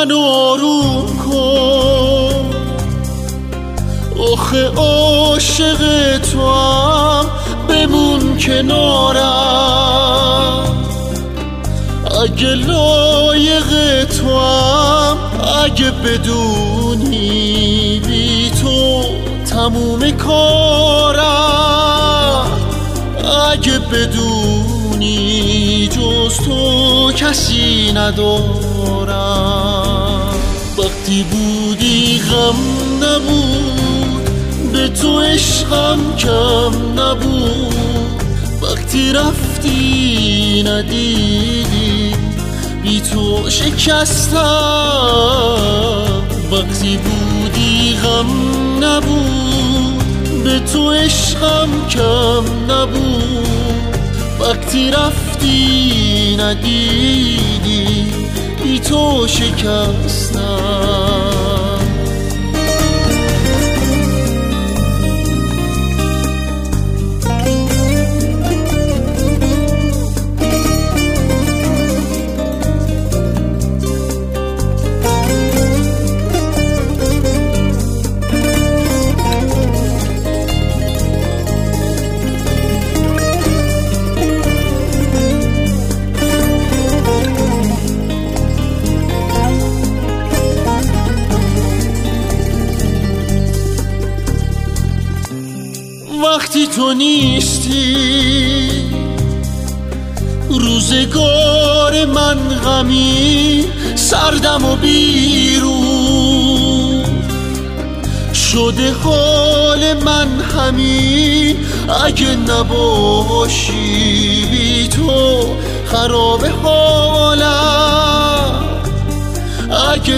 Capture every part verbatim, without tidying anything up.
من آروم کن، آخه عاشق تو هم بمون کنارم. اگه لایق تو هم، اگه بدونی بی تو تموم کارم، اگه بدونی جز تو کسی ندارم. وقتی بودی غم نبود، به تو عشقم کم نبود. وقتی رفتی ندیدی بی تو شکستم. وقتی بودی غم نبود، به تو عشقم کم نبود. وقتی رفتی ندیدی بی تو شکستم. وقتی تو نیستی روزگار من غمی، سردم و بیرون شده حال من همین. اگه نباشی بی تو خراب حالم، اگه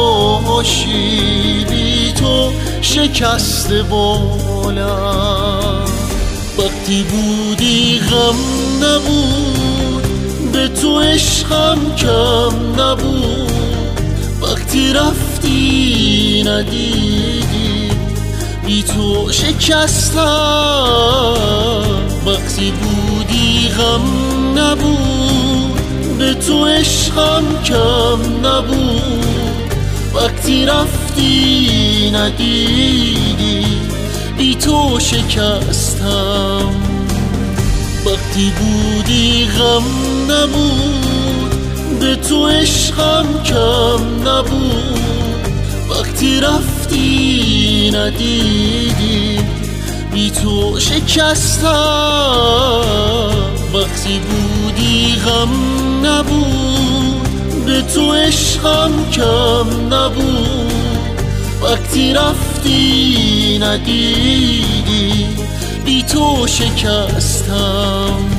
نباشی بی تو شکسته بالم. وقتی بودی غم نبود، به تو عشقم کم نبود. وقتی رفتی ندیدی بی تو شکستم. وقتی بودی غم نبود، به تو عشقم کم نبود. وقتی رفتی ندیدی بی تو شکستم. وقتی بودی غم نبود، به تو عشقم کم نبود. وقتی رفتی ندیدی بی تو شکستم. وقتی بودی غم نبود، به تو عشقم کم نبود. وقتی رفتی ندیدی بی تو شکستم.